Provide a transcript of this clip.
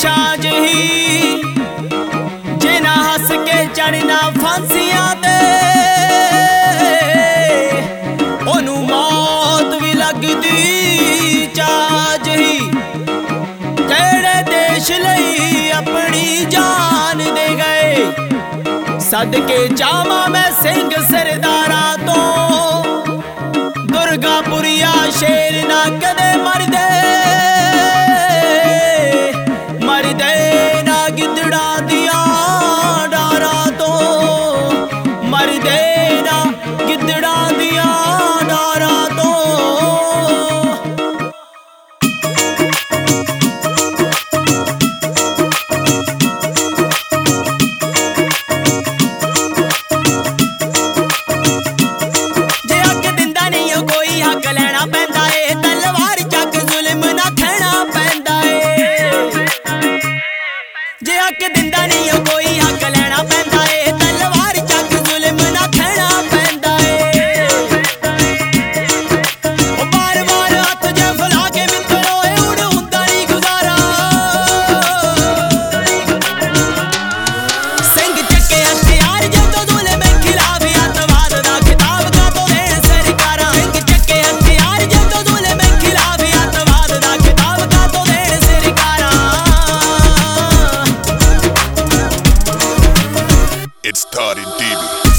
छांज ही जिन्ना हस के चढ़ना फांसियां ते ओनू मौत भी लगदी चाज ही। जेड़े देश लई अपनी जान दे गए सदके जावा मैं सिंह सरदारा तो दुर्गापुरिया शेर ना कदे मरदे ना गिदड़ा दिया डारा तो मरदे ना गिदड़ा दिया डारा तो। जे हक दिंदा नहीं हो कोई हक लेना पैंदा है तलवार चक जुल्म ना खैना पैंदा है। जे हक दिंदा नहीं हो कोई हक लेना पैंदा है तलवार चक जुल्म ना खैना पैंदा है। ओ बार बार हथ जे फैला के मित्रो हुण हुंदा नहीं गुजारा सिंह चक्के हथियार जदों जुल्म खिलाफ अतवाद दा खिताब का तो देण सरकारां। सिंह चक्के हथियार जदों जुल्म खिलाफ अतवाद दा खिताब का तो देण सरकारां। It started deep.